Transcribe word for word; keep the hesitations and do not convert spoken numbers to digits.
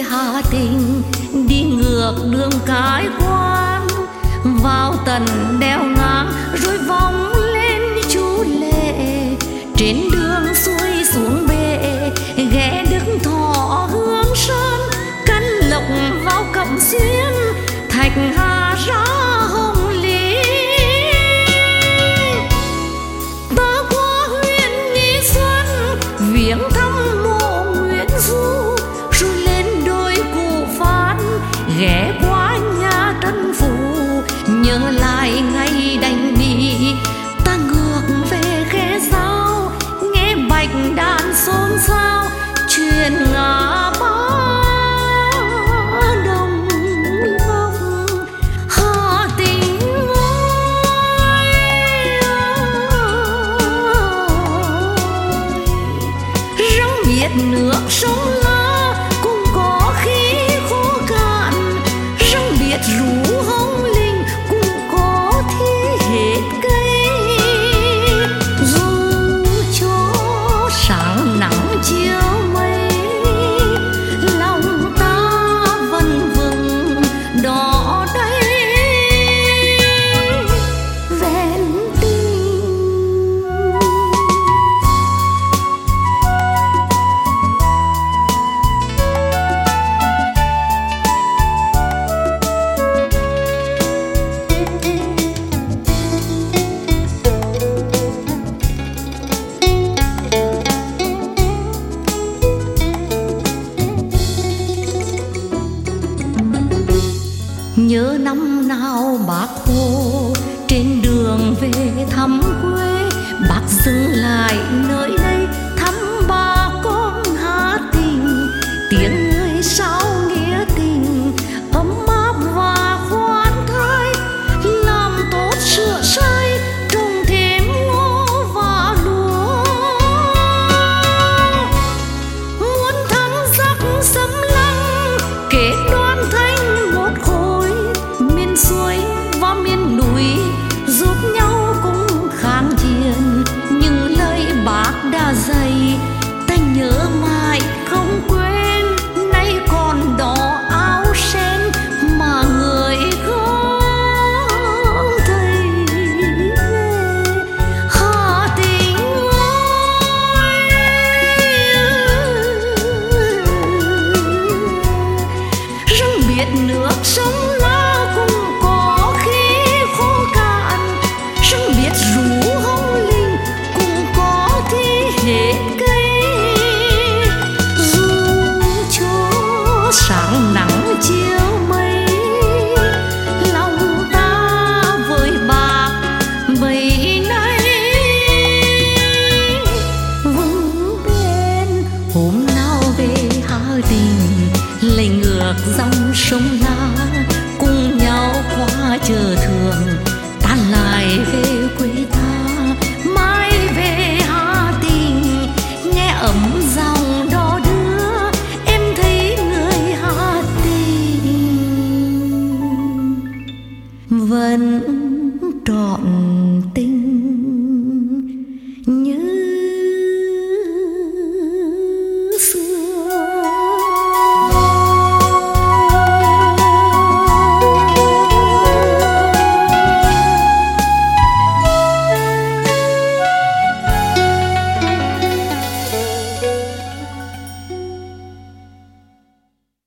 Hà Tình, đi ngược đường cái quan vào tận đèo ngang rồi vòng lên Chu Lệ. Trên đường xuôi xuống bể ghé Đức Thọ Hương Sơn, Căn Lộc vào Cẩm Xuyên, Thạch Hà ra Hồng Lý. Ta qua huyện Nghi Xuân viếng thăm mộ Nguyễn Du, rồi lên đồi Cụ Phan ghé qua nhà Trần Phú. Nhớ lại ngày đánh đi ta ngược về Khe Dao, nghe bạch đàn xôn xao chuyện ngã ba Đồng Lộc. Hà Tình ơi, răng biết nước sông La cũng có khi khô cạn, răng biết rú Hồng Linh cũng có thi hết cây. Dù cho sáng nắng chiều mây, lòng ta vẫn vững đó đây vẹn tình. Nhớ năm nào Bác Hồ trên đường về thăm quê, Bác dừng lại nơi đây thăm bà con Hà Tình. Tiếng người sao nghĩa tình ấm áp và khoan thai, làm tốt sửa sai trồng thêm ngô và lúa. Muốn thắng giặc xâm lăng kết đoàn thành một khối, miền xuôi và miền núi giúp nhau cùng kháng chiến. Những lời Bác đã dạy ta nhớ mãi không quên, nay còn đó áo sen mà người không thấy về. Hà Tình ơi, răng biết nước sông La cũng có khi khô cạn, răng biết rú Hồng Linh cũng có thi hết cây. Dù cho sáng nắng chiều mây, lòng ta với Bác bấy nay vững bền. Hôm nào về Hà Tình lấy ngược dòng sông